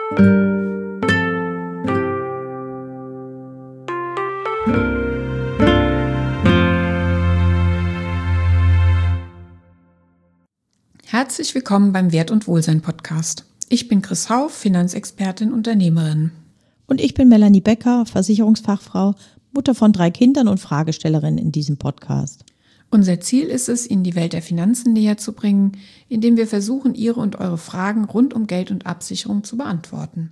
Herzlich willkommen beim Wert- und Wohlsein-Podcast. Ich bin Chris Hauff, Finanzexpertin, Unternehmerin. Und ich bin Melanie Becker, Versicherungsfachfrau, Mutter von 3 Kindern und Fragestellerin in diesem Podcast. Unser Ziel ist es, Ihnen die Welt der Finanzen näher zu bringen, indem wir versuchen, Ihre und eure Fragen rund um Geld und Absicherung zu beantworten.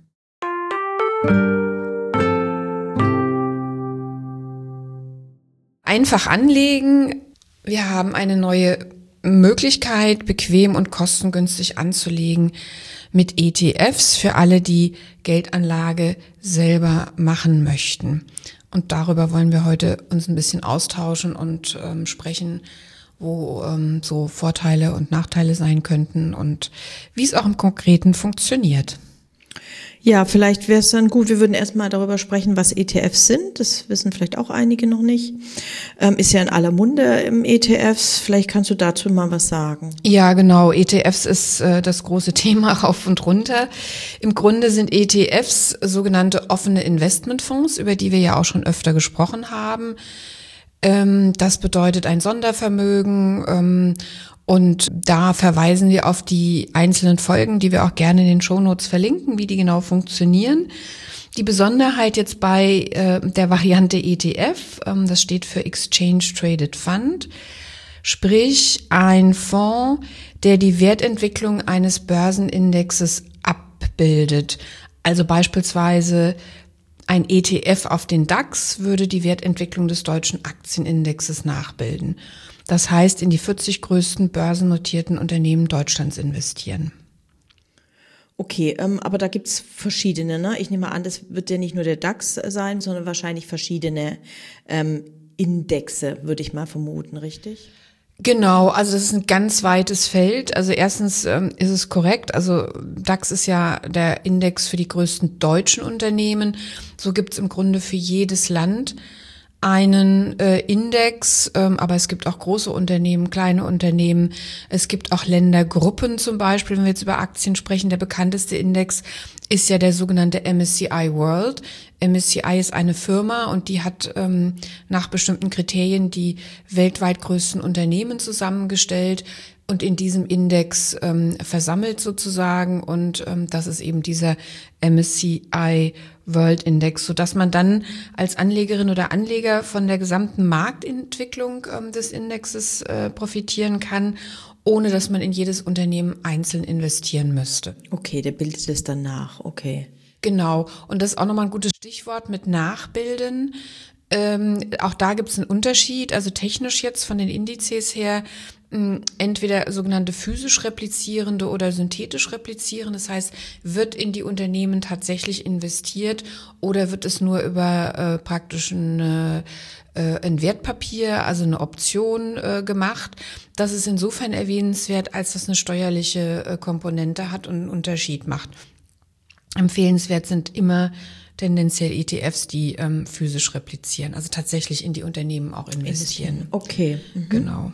Einfach anlegen. Wir haben eine neue Möglichkeit, bequem und kostengünstig anzulegen mit ETFs für alle, die Geldanlage selber machen möchten. Und darüber wollen wir heute uns ein bisschen austauschen und sprechen, wo so Vorteile und Nachteile sein könnten und wie es auch im Konkreten funktioniert. Ja, vielleicht wäre es dann gut, wir würden erstmal darüber sprechen, was ETFs sind. Das wissen vielleicht auch einige noch nicht. Ist ja in aller Munde im ETFs. Vielleicht kannst du dazu mal was sagen. Ja, genau. ETFs ist das große Thema rauf und runter. Im Grunde sind ETFs sogenannte offene Investmentfonds, über die wir ja auch schon öfter gesprochen haben. Das bedeutet ein Sondervermögen. Und da verweisen wir auf die einzelnen Folgen, die wir auch gerne in den Shownotes verlinken, wie die genau funktionieren. Die Besonderheit jetzt bei der Variante ETF, das steht für Exchange Traded Fund, sprich ein Fonds, der die Wertentwicklung eines Börsenindexes abbildet. Also beispielsweise ein ETF auf den DAX würde die Wertentwicklung des deutschen Aktienindexes nachbilden. Das heißt, in die 40 größten börsennotierten Unternehmen Deutschlands investieren. Okay, aber da gibt's verschiedene, ne? Ich nehme an, das wird ja nicht nur der DAX sein, sondern wahrscheinlich verschiedene Indexe, würde ich mal vermuten, richtig? Genau, also das ist ein ganz weites Feld. Also erstens ist es korrekt, also DAX ist ja der Index für die größten deutschen Unternehmen. So gibt's im Grunde für jedes Land einen Index, aber es gibt auch große Unternehmen, kleine Unternehmen. Es gibt auch Ländergruppen zum Beispiel, wenn wir jetzt über Aktien sprechen. Der bekannteste Index ist ja der sogenannte MSCI World. MSCI ist eine Firma und die hat nach bestimmten Kriterien die weltweit größten Unternehmen zusammengestellt und in diesem Index versammelt sozusagen. Und das ist eben dieser MSCI World Index, sodass man dann als Anlegerin oder Anleger von der gesamten Marktentwicklung des Indexes profitieren kann, ohne dass man in jedes Unternehmen einzeln investieren müsste. Okay, der bildet es dann nach, okay. Genau, und das ist auch nochmal ein gutes Stichwort mit Nachbilden. Auch da gibt es einen Unterschied, also technisch jetzt von den Indizes her, entweder sogenannte physisch replizierende oder synthetisch replizierende. Das heißt, wird in die Unternehmen tatsächlich investiert oder wird es nur über praktisch ein Wertpapier, also eine Option gemacht. Das ist insofern erwähnenswert, als das eine steuerliche Komponente hat und einen Unterschied macht. Empfehlenswert sind immer tendenziell ETFs, die physisch replizieren, also tatsächlich in die Unternehmen auch investieren. Okay. Mhm. Genau.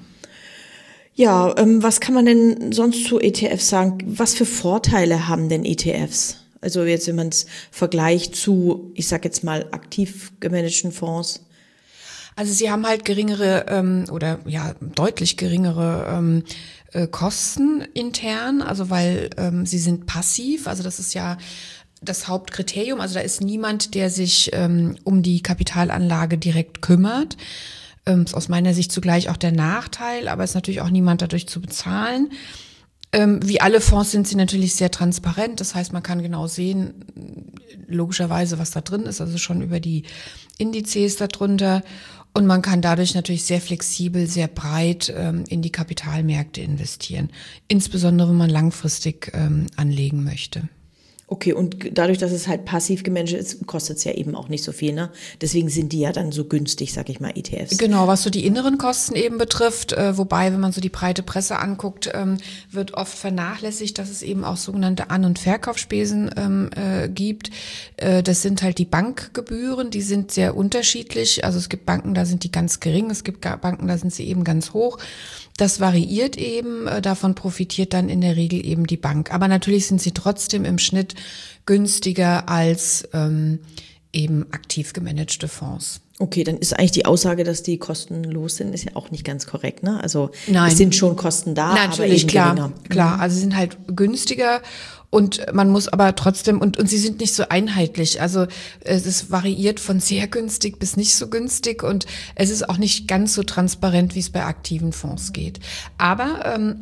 Ja, was kann man denn sonst zu ETFs sagen? Was für Vorteile haben denn ETFs? Also jetzt, wenn man es vergleicht zu, ich sag jetzt mal, aktiv gemanagten Fonds. Also sie haben halt geringere oder ja deutlich geringere Kosten intern, also weil sie sind passiv, also das ist ja das Hauptkriterium, also da ist niemand, der sich um die Kapitalanlage direkt kümmert. Ist aus meiner Sicht zugleich auch der Nachteil, aber ist natürlich auch niemand dadurch zu bezahlen. Wie alle Fonds sind sie natürlich sehr transparent, das heißt, man kann genau sehen, logischerweise, was da drin ist, also schon über die Indizes darunter. Und man kann dadurch natürlich sehr flexibel, sehr breit in die Kapitalmärkte investieren, insbesondere wenn man langfristig anlegen möchte. Okay, und dadurch, dass es halt passiv gemanagt ist, kostet es ja eben auch nicht so viel, ne? Deswegen sind die ja dann so günstig, sag ich mal, ETFs. Genau, was so die inneren Kosten eben betrifft, wobei, wenn man so die breite Presse anguckt, wird oft vernachlässigt, dass es eben auch sogenannte An- und Verkaufsspesen gibt. Das sind halt die Bankgebühren, die sind sehr unterschiedlich. Also es gibt Banken, da sind die ganz gering, es gibt Banken, da sind sie eben ganz hoch. Das variiert eben, davon profitiert dann in der Regel eben die Bank. Aber natürlich sind sie trotzdem im Schnitt günstiger als eben aktiv gemanagte Fonds. Okay, dann ist eigentlich die Aussage, dass die kostenlos sind, ist ja auch nicht ganz korrekt, ne? Also Nein. Es sind schon Kosten da, Natürlich, aber eben klar, geringer. klar. Also sie sind halt günstiger und man muss aber trotzdem, und sie sind nicht so einheitlich. Also es variiert von sehr günstig bis nicht so günstig und es ist auch nicht ganz so transparent, wie es bei aktiven Fonds geht. Aber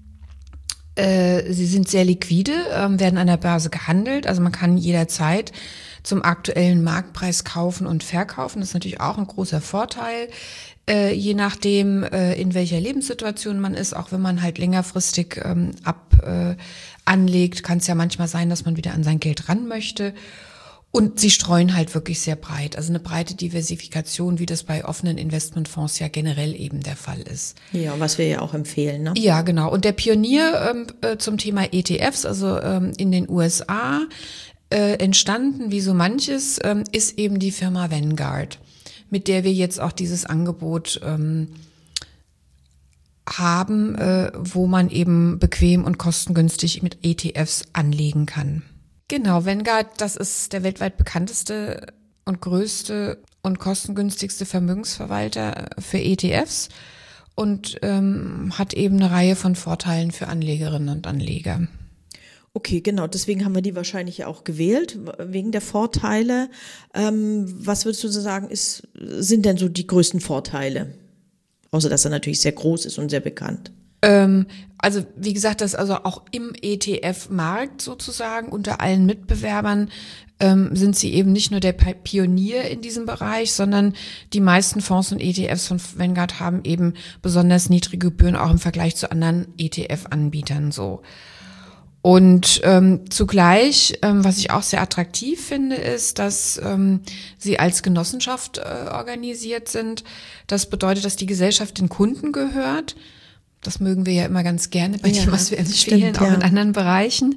sie sind sehr liquide, werden an der Börse gehandelt, also man kann jederzeit zum aktuellen Marktpreis kaufen und verkaufen. Das ist natürlich auch ein großer Vorteil, je nachdem, in welcher Lebenssituation man ist. Auch wenn man halt längerfristig anlegt, kann es ja manchmal sein, dass man wieder an sein Geld ran möchte. Und sie streuen halt wirklich sehr breit, also eine breite Diversifikation, wie das bei offenen Investmentfonds ja generell eben der Fall ist. Ja, was wir ja auch empfehlen, ne? Ja, genau. Und der Pionier zum Thema ETFs, also in den USA, entstanden, wie so manches, ist eben die Firma Vanguard, mit der wir jetzt auch dieses Angebot haben, wo man eben bequem und kostengünstig mit ETFs anlegen kann. Genau, Vanguard, das ist der weltweit bekannteste und größte und kostengünstigste Vermögensverwalter für ETFs und hat eben eine Reihe von Vorteilen für Anlegerinnen und Anleger. Okay, genau. Deswegen haben wir die wahrscheinlich auch gewählt, wegen der Vorteile. Was würdest du so sagen, sind denn so die größten Vorteile? Außer, dass er natürlich sehr groß ist und sehr bekannt. Also, wie gesagt, das also auch im ETF-Markt sozusagen unter allen Mitbewerbern sind sie eben nicht nur der Pionier in diesem Bereich, sondern die meisten Fonds und ETFs von Vanguard haben eben besonders niedrige Gebühren auch im Vergleich zu anderen ETF-Anbietern so. Und zugleich, was ich auch sehr attraktiv finde, ist, dass sie als Genossenschaft organisiert sind. Das bedeutet, dass die Gesellschaft den Kunden gehört. Das mögen wir ja immer ganz gerne bei dem, was wir empfehlen, auch in anderen Bereichen.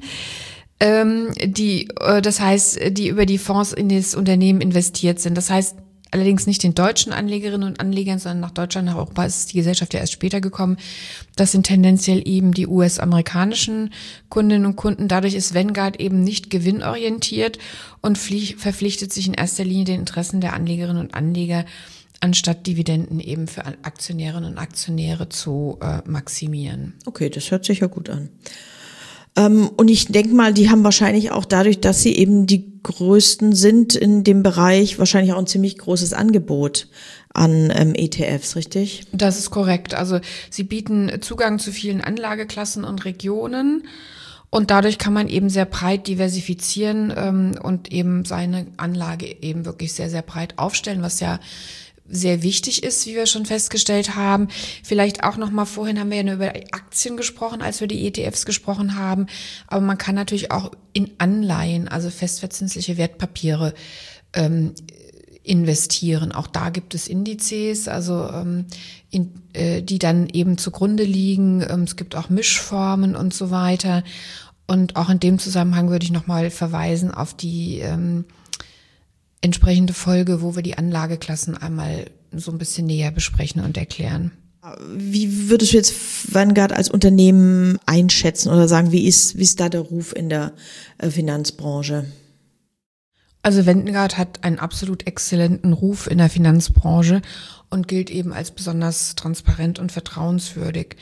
Das heißt, die über die Fonds in das Unternehmen investiert sind. Das heißt, allerdings nicht den deutschen Anlegerinnen und Anlegern, sondern nach Deutschland, nach Europa ist die Gesellschaft ja erst später gekommen. Das sind tendenziell eben die US-amerikanischen Kundinnen und Kunden. Dadurch ist Vanguard eben nicht gewinnorientiert und verpflichtet sich in erster Linie den Interessen der Anlegerinnen und Anleger, anstatt Dividenden eben für Aktionärinnen und Aktionäre zu maximieren. Okay, das hört sich ja gut an. Und ich denke mal, die haben wahrscheinlich auch dadurch, dass sie eben die größten sind in dem Bereich, wahrscheinlich auch ein ziemlich großes Angebot an ETFs, richtig? Das ist korrekt. Also sie bieten Zugang zu vielen Anlageklassen und Regionen und dadurch kann man eben sehr breit diversifizieren und eben seine Anlage eben wirklich sehr, sehr breit aufstellen, was ja sehr wichtig ist, wie wir schon festgestellt haben. Vielleicht auch nochmal, vorhin haben wir ja nur über Aktien gesprochen, als wir die ETFs gesprochen haben. Aber man kann natürlich auch in Anleihen, also festverzinsliche Wertpapiere, investieren. Auch da gibt es Indizes, also die dann eben zugrunde liegen. Es gibt auch Mischformen und so weiter. Und auch in dem Zusammenhang würde ich nochmal verweisen auf die entsprechende Folge, wo wir die Anlageklassen einmal so ein bisschen näher besprechen und erklären. Wie würdest du jetzt Vanguard als Unternehmen einschätzen oder sagen, wie ist da der Ruf in der Finanzbranche? Also Vanguard hat einen absolut exzellenten Ruf in der Finanzbranche und gilt eben als besonders transparent und vertrauenswürdig.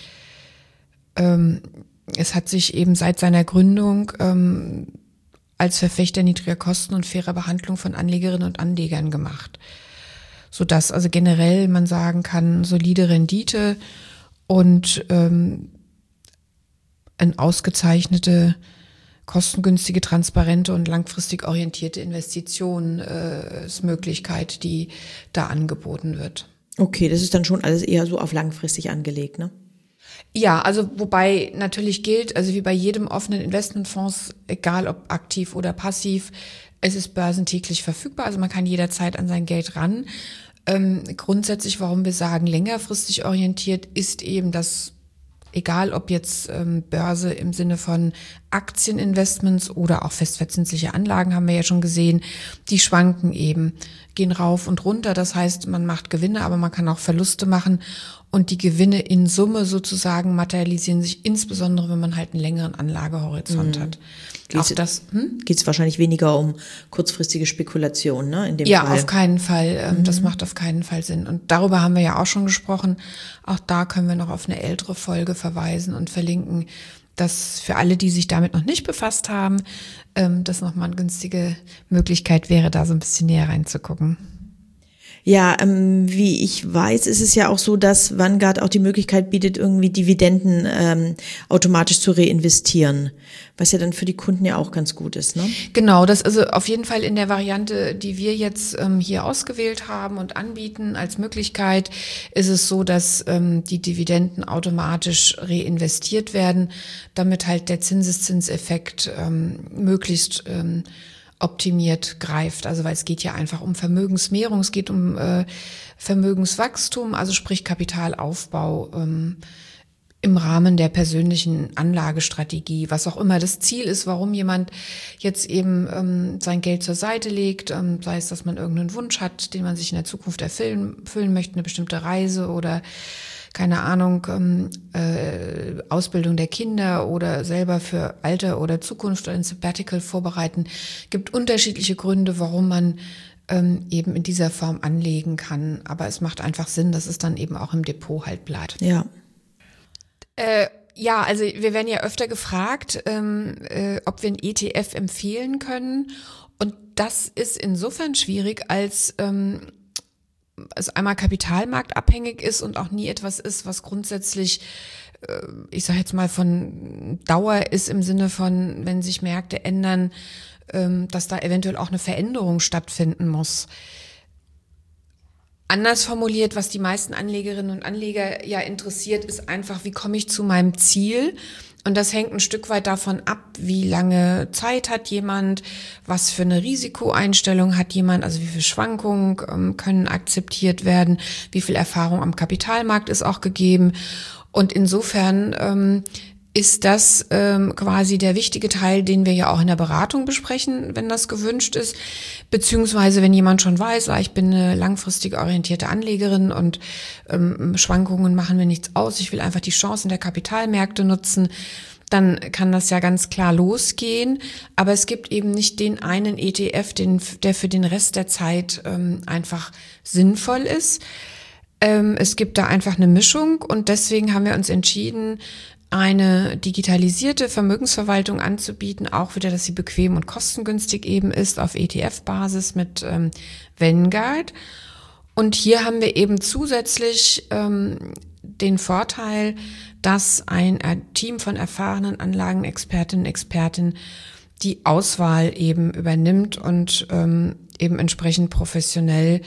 Es hat sich eben seit seiner Gründung als Verfechter niedriger Kosten und fairer Behandlung von Anlegerinnen und Anlegern gemacht. Sodass also generell man sagen kann, solide Rendite und eine ausgezeichnete, kostengünstige, transparente und langfristig orientierte Investitionsmöglichkeit, die da angeboten wird. Okay, das ist dann schon alles eher so auf langfristig angelegt, ne? Ja, also wobei natürlich gilt, also wie bei jedem offenen Investmentfonds, egal ob aktiv oder passiv, es ist börsentäglich verfügbar, also man kann jederzeit an sein Geld ran. Grundsätzlich, warum wir sagen längerfristig orientiert, ist eben, dass egal ob jetzt Börse im Sinne von Aktieninvestments oder auch festverzinsliche Anlagen haben wir ja schon gesehen, die schwanken eben, gehen rauf und runter. Das heißt, man macht Gewinne, aber man kann auch Verluste machen. Und die Gewinne in Summe sozusagen materialisieren sich insbesondere, wenn man halt einen längeren Anlagehorizont hat. Geht's wahrscheinlich weniger um kurzfristige Spekulation, ne? In dem ja, Fall. auf keinen Fall. Das macht auf keinen Fall Sinn. Und darüber haben wir ja auch schon gesprochen. Auch da können wir noch auf eine ältere Folge verweisen und verlinken, dass für alle, die sich damit noch nicht befasst haben, das nochmal eine günstige Möglichkeit wäre, da so ein bisschen näher reinzugucken. Ja, wie ich weiß, ist es ja auch so, dass Vanguard auch die Möglichkeit bietet, irgendwie Dividenden automatisch zu reinvestieren, was ja dann für die Kunden ja auch ganz gut ist, ne? Genau, das also auf jeden Fall in der Variante, die wir jetzt hier ausgewählt haben und anbieten als Möglichkeit, ist es so, dass die Dividenden automatisch reinvestiert werden, damit halt der Zinseszinseffekt möglichst optimiert greift. Also weil es geht ja einfach um Vermögensmehrung, es geht um Vermögenswachstum, also sprich Kapitalaufbau im Rahmen der persönlichen Anlagestrategie, was auch immer das Ziel ist, warum jemand jetzt eben sein Geld zur Seite legt, sei es, dass man irgendeinen Wunsch hat, den man sich in der Zukunft erfüllen möchte, eine bestimmte Reise oder keine Ahnung, Ausbildung der Kinder oder selber für Alter oder Zukunft oder ein Sabbatical vorbereiten. Gibt unterschiedliche Gründe, warum man eben in dieser Form anlegen kann. Aber es macht einfach Sinn, dass es dann eben auch im Depot halt bleibt. Ja. Ja, also wir werden ja öfter gefragt, ob wir einen ETF empfehlen können. Und das ist insofern schwierig, als es einmal kapitalmarktabhängig ist und auch nie etwas ist, was grundsätzlich, ich sage jetzt mal, von Dauer ist im Sinne von, wenn sich Märkte ändern, dass da eventuell auch eine Veränderung stattfinden muss. Anders formuliert, was die meisten Anlegerinnen und Anleger ja interessiert, ist einfach, wie komme ich zu meinem Ziel? Und das hängt ein Stück weit davon ab, wie lange Zeit hat jemand, was für eine Risikoeinstellung hat jemand, also wie viel Schwankungen können akzeptiert werden, wie viel Erfahrung am Kapitalmarkt ist auch gegeben. Und insofern ist das quasi der wichtige Teil, den wir ja auch in der Beratung besprechen, wenn das gewünscht ist, beziehungsweise wenn jemand schon weiß, ich bin eine langfristig orientierte Anlegerin und Schwankungen machen mir nichts aus, ich will einfach die Chancen der Kapitalmärkte nutzen, dann kann das ja ganz klar losgehen, aber es gibt eben nicht den einen ETF, der für den Rest der Zeit einfach sinnvoll ist. Es gibt da einfach eine Mischung und deswegen haben wir uns entschieden, eine digitalisierte Vermögensverwaltung anzubieten, auch wieder, dass sie bequem und kostengünstig eben ist, auf ETF-Basis mit Vanguard. Und hier haben wir eben zusätzlich den Vorteil, dass ein Team von erfahrenen Anlagenexpertinnen und Experten die Auswahl eben übernimmt und eben entsprechend professionell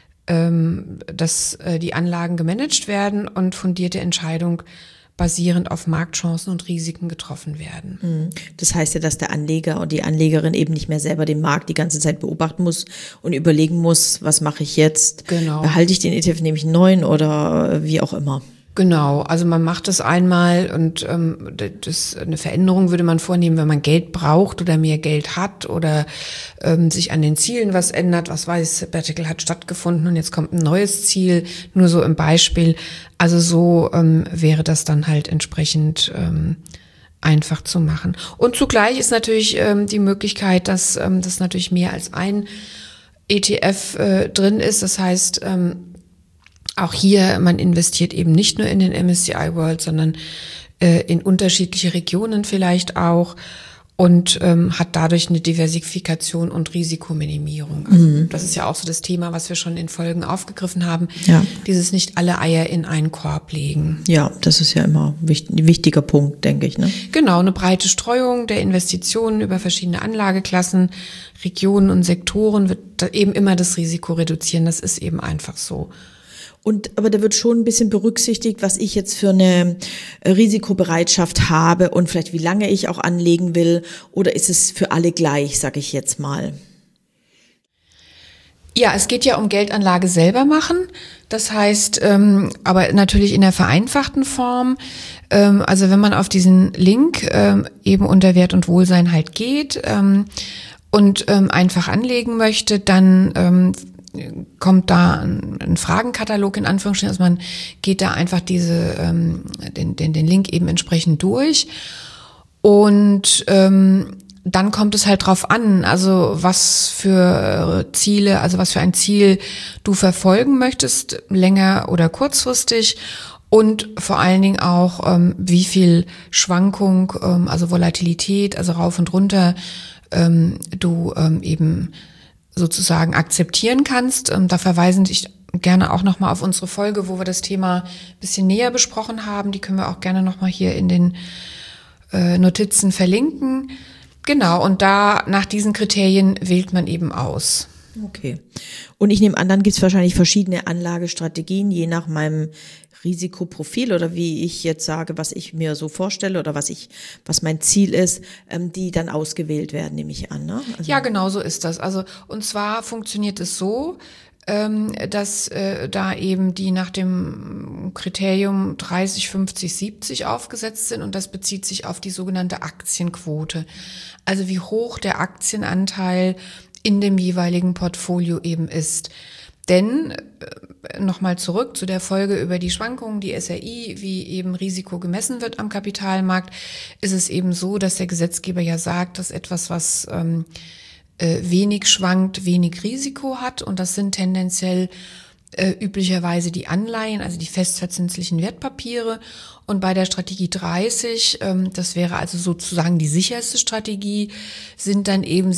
dass die Anlagen gemanagt werden und fundierte Entscheidungen basierend auf Marktchancen und Risiken getroffen werden. Das heißt ja, dass der Anleger und die Anlegerin eben nicht mehr selber den Markt die ganze Zeit beobachten muss und überlegen muss, was mache ich jetzt? Genau. Behalte ich den ETF, nehme ich einen neuen oder wie auch immer? Genau, also man macht das einmal und eine Veränderung würde man vornehmen, wenn man Geld braucht oder mehr Geld hat oder sich an den Zielen was ändert. Was weiß, Sabbatical hat stattgefunden und jetzt kommt ein neues Ziel, nur so im Beispiel. Also so wäre das dann halt entsprechend einfach zu machen. Und zugleich ist natürlich die Möglichkeit, dass das natürlich mehr als ein ETF drin ist. Das heißt, auch hier, man investiert eben nicht nur in den MSCI World, sondern in unterschiedliche Regionen vielleicht auch und hat dadurch eine Diversifikation und Risikominimierung. Also das ist ja auch so das Thema, was wir schon in Folgen aufgegriffen haben. Ja. Dieses nicht alle Eier in einen Korb legen. Ja, das ist ja immer ein wichtiger Punkt, denke ich, ne? Genau, eine breite Streuung der Investitionen über verschiedene Anlageklassen, Regionen und Sektoren wird eben immer das Risiko reduzieren. Das ist eben einfach so. Aber da wird schon ein bisschen berücksichtigt, was ich jetzt für eine Risikobereitschaft habe und vielleicht wie lange ich auch anlegen will, oder ist es für alle gleich, sage ich jetzt mal? Ja, es geht ja um Geldanlage selber machen. Das heißt, aber natürlich in der vereinfachten Form. Also wenn man auf diesen Link eben unter Wert und Wohlsein halt geht und einfach anlegen möchte, dann kommt da ein Fragenkatalog in Anführungsstrichen. Also man geht da einfach den Link eben entsprechend durch und dann kommt es halt drauf an, also was für Ziele, also was für ein Ziel du verfolgen möchtest, länger oder kurzfristig und vor allen Dingen auch, wie viel Schwankung, also Volatilität, also rauf und runter, du eben sozusagen akzeptieren kannst. Da verweisen ich gerne auch nochmal auf unsere Folge, wo wir das Thema ein bisschen näher besprochen haben. Die können wir auch gerne nochmal hier in den Notizen verlinken. Genau, und da nach diesen Kriterien wählt man eben aus. Okay. Und ich nehme an, dann gibt es wahrscheinlich verschiedene Anlagestrategien, je nach meinem Risikoprofil oder wie ich jetzt sage, was ich mir so vorstelle oder was mein Ziel ist, die dann ausgewählt werden, nehme ich an. Ne? Also ja, genau so ist das. Also, und zwar funktioniert es so, dass da eben die nach dem Kriterium 30, 50, 70 aufgesetzt sind und das bezieht sich auf die sogenannte Aktienquote. Also wie hoch der Aktienanteil in dem jeweiligen Portfolio eben ist. Denn, nochmal zurück zu der Folge über die Schwankungen, die SRI, wie eben Risiko gemessen wird am Kapitalmarkt, ist es eben so, dass der Gesetzgeber ja sagt, dass etwas, was wenig schwankt, wenig Risiko hat und das sind tendenziell üblicherweise die Anleihen, also die festverzinslichen Wertpapiere und bei der Strategie 30, das wäre also sozusagen die sicherste Strategie, sind dann eben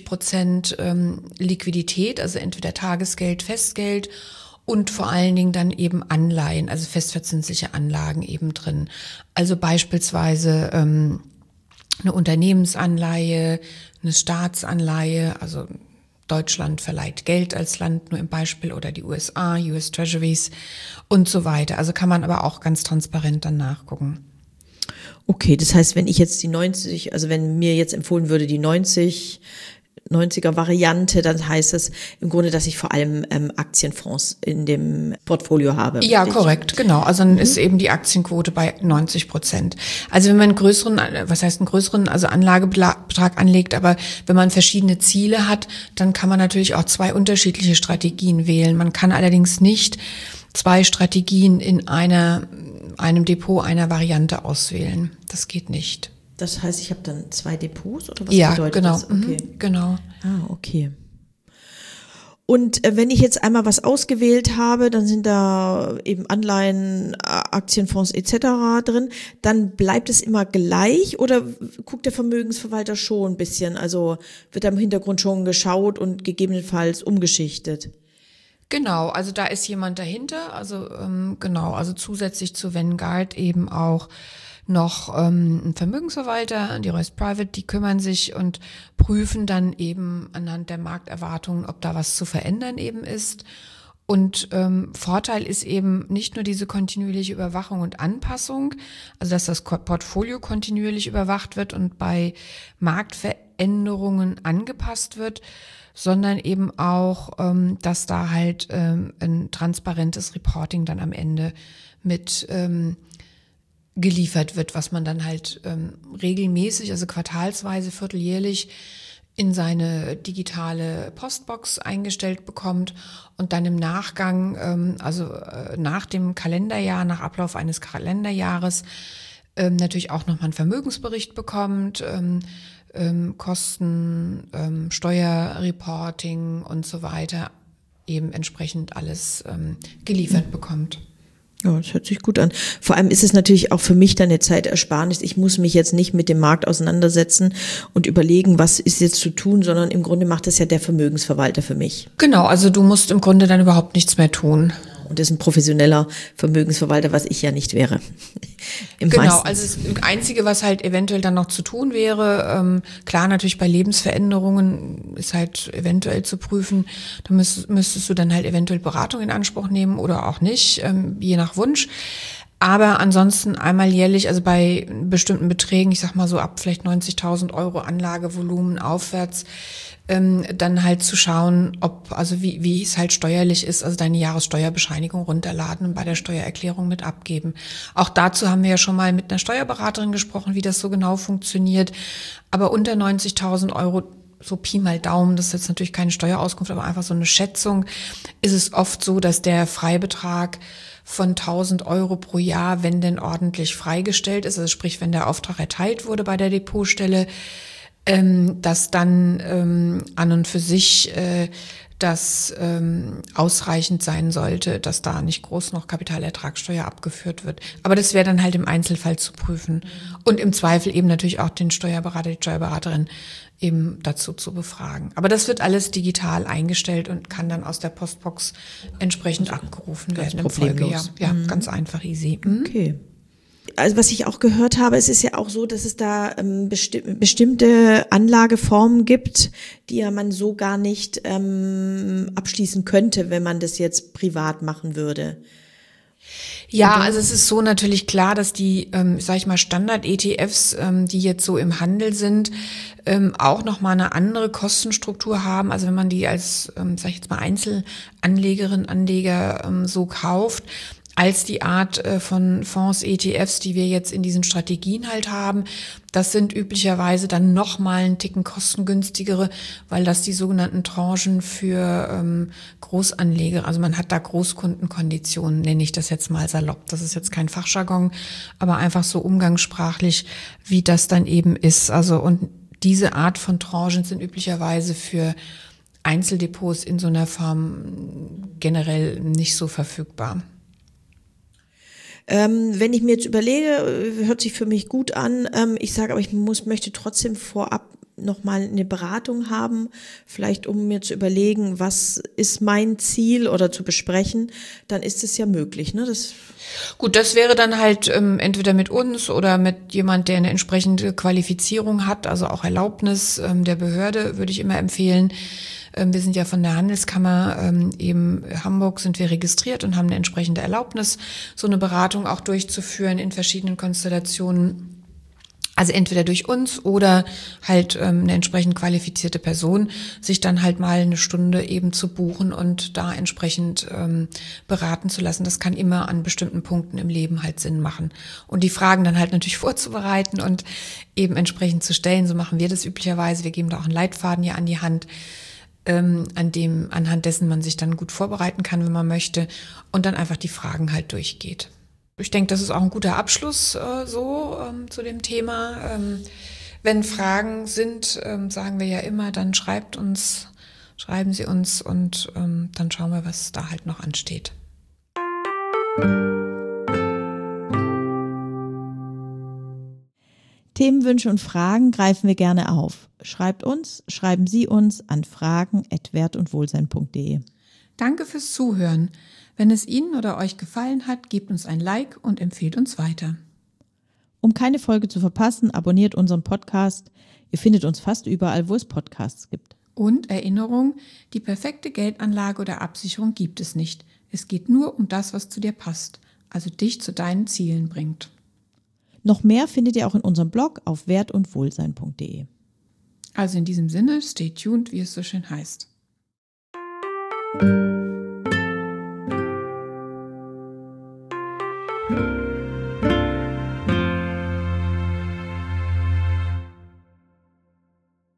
70% Liquidität, also entweder Tagesgeld, Festgeld und vor allen Dingen dann eben Anleihen, also festverzinsliche Anlagen eben drin. Also beispielsweise eine Unternehmensanleihe, eine Staatsanleihe, also Deutschland verleiht Geld als Land nur im Beispiel oder die USA, US Treasuries und so weiter. Also kann man aber auch ganz transparent dann nachgucken. Okay, das heißt, wenn ich jetzt die 90, also wenn mir jetzt empfohlen würde, die 90er Variante, dann heißt es im Grunde, dass ich vor allem Aktienfonds in dem Portfolio habe. Ja, korrekt, genau. Also dann ist eben die Aktienquote bei 90%. Also wenn man einen größeren, also Anlagebetrag anlegt, aber wenn man verschiedene Ziele hat, dann kann man natürlich auch 2 unterschiedliche Strategien wählen. Man kann allerdings nicht 2 Strategien in einem Depot einer Variante auswählen. Das geht nicht. Das heißt, ich habe dann 2 Depots oder was bedeutet genau. das? Okay. Genau. Ah, okay. Und wenn ich jetzt einmal was ausgewählt habe, dann sind da eben Anleihen, Aktienfonds etc. drin, dann bleibt es immer gleich oder guckt der Vermögensverwalter schon ein bisschen, also wird da im Hintergrund schon geschaut und gegebenenfalls umgeschichtet? Genau, also da ist jemand dahinter, also also zusätzlich zu Vanguard eben auch noch ein Vermögensverwalter, die Royce Private, die kümmern sich und prüfen dann eben anhand der Markterwartungen, ob da was zu verändern eben ist. Und Vorteil ist eben nicht nur diese kontinuierliche Überwachung und Anpassung, also dass das Portfolio kontinuierlich überwacht wird und bei Marktveränderungen angepasst wird, sondern eben auch, dass da halt ein transparentes Reporting dann am Ende mit geliefert wird, was man dann halt regelmäßig, also quartalsweise, vierteljährlich in seine digitale Postbox eingestellt bekommt und dann im Nachgang, nach dem Kalenderjahr, nach Ablauf eines Kalenderjahres, natürlich auch nochmal einen Vermögensbericht bekommt, Kosten, Steuerreporting und so weiter, eben entsprechend alles geliefert bekommt. Ja, das hört sich gut an. Vor allem ist es natürlich auch für mich dann eine Zeitersparnis. Ich muss mich jetzt nicht mit dem Markt auseinandersetzen und überlegen, was ist jetzt zu tun, sondern im Grunde macht das ja der Vermögensverwalter für mich. Genau, also du musst im Grunde dann überhaupt nichts mehr tun. Und das ist ein professioneller Vermögensverwalter, was ich ja nicht wäre. Genau, also das Einzige, was halt eventuell dann noch zu tun wäre, klar natürlich bei Lebensveränderungen ist halt eventuell zu prüfen, da müsstest du dann halt eventuell Beratung in Anspruch nehmen oder auch nicht, je nach Wunsch. Aber ansonsten einmal jährlich, also bei bestimmten Beträgen, ich sag mal so ab vielleicht 90.000 Euro Anlagevolumen aufwärts, dann halt zu schauen, also wie es halt steuerlich ist, also deine Jahressteuerbescheinigung runterladen und bei der Steuererklärung mit abgeben. Auch dazu haben wir ja schon mal mit einer Steuerberaterin gesprochen, wie das so genau funktioniert. Aber unter 90.000 Euro, so Pi mal Daumen, das ist jetzt natürlich keine Steuerauskunft, aber einfach so eine Schätzung, ist es oft so, dass der Freibetrag von 1.000 Euro pro Jahr, wenn denn ordentlich freigestellt ist, also sprich, wenn der Auftrag erteilt wurde bei der Depotstelle, dass dann an und für sich das ausreichend sein sollte, dass da nicht groß noch Kapitalertragssteuer abgeführt wird. Aber das wäre dann halt im Einzelfall zu prüfen. Und im Zweifel eben natürlich auch den Steuerberater, die Steuerberaterin eben dazu zu befragen. Aber das wird alles digital eingestellt und kann dann aus der Postbox entsprechend abgerufen werden im Folgejahr. Ja, ganz einfach, easy. Okay. Also was ich auch gehört habe, es ist ja auch so, dass es da bestimmte Anlageformen gibt, die ja man so gar nicht abschließen könnte, wenn man das jetzt privat machen würde. Ja, also es ist so natürlich klar, dass die, sag ich mal, Standard-ETFs, die jetzt so im Handel sind, auch nochmal eine andere Kostenstruktur haben. Also wenn man die als, sag ich jetzt mal, Einzelanlegerin, Anleger so kauft, als die Art von Fonds, ETFs, die wir jetzt in diesen Strategien halt haben. Das sind üblicherweise dann nochmal einen Ticken kostengünstigere, weil das die sogenannten Tranchen für Großanleger, also man hat da Großkundenkonditionen, nenne ich das jetzt mal salopp. Das ist jetzt kein Fachjargon, aber einfach so umgangssprachlich, wie das dann eben ist. Also und diese Art von Tranchen sind üblicherweise für Einzeldepots in so einer Form generell nicht so verfügbar. Wenn ich mir jetzt überlege, hört sich für mich gut an, ich sage aber, ich möchte trotzdem vorab nochmal eine Beratung haben, vielleicht um mir zu überlegen, was ist mein Ziel oder zu besprechen, dann ist es ja möglich, ne? Gut, das wäre dann halt entweder mit uns oder mit jemand, der eine entsprechende Qualifizierung hat, also auch Erlaubnis der Behörde, würde ich immer empfehlen. Wir sind ja von der Handelskammer eben Hamburg sind wir registriert und haben eine entsprechende Erlaubnis, so eine Beratung auch durchzuführen in verschiedenen Konstellationen. Also entweder durch uns oder halt eine entsprechend qualifizierte Person, sich dann halt mal eine Stunde eben zu buchen und da entsprechend beraten zu lassen. Das kann immer an bestimmten Punkten im Leben halt Sinn machen. Und die Fragen dann halt natürlich vorzubereiten und eben entsprechend zu stellen. So machen wir das üblicherweise. Wir geben da auch einen Leitfaden hier an die Hand, anhand dessen man sich dann gut vorbereiten kann, wenn man möchte, und dann einfach die Fragen halt durchgeht. Ich denke, das ist auch ein guter Abschluss zu dem Thema. Wenn Fragen sind, sagen wir ja immer, dann schreiben Sie uns und dann schauen wir, was da halt noch ansteht. Themenwünsche und Fragen greifen wir gerne auf. Schreiben Sie uns an fragen@wertundwohlsein.de. Danke fürs Zuhören. Wenn es Ihnen oder euch gefallen hat, gebt uns ein Like und empfehlt uns weiter. Um keine Folge zu verpassen, abonniert unseren Podcast. Ihr findet uns fast überall, wo es Podcasts gibt. Und Erinnerung, die perfekte Geldanlage oder Absicherung gibt es nicht. Es geht nur um das, was zu dir passt, also dich zu deinen Zielen bringt. Noch mehr findet ihr auch in unserem Blog auf wertundwohlsein.de. Also in diesem Sinne, stay tuned, wie es so schön heißt.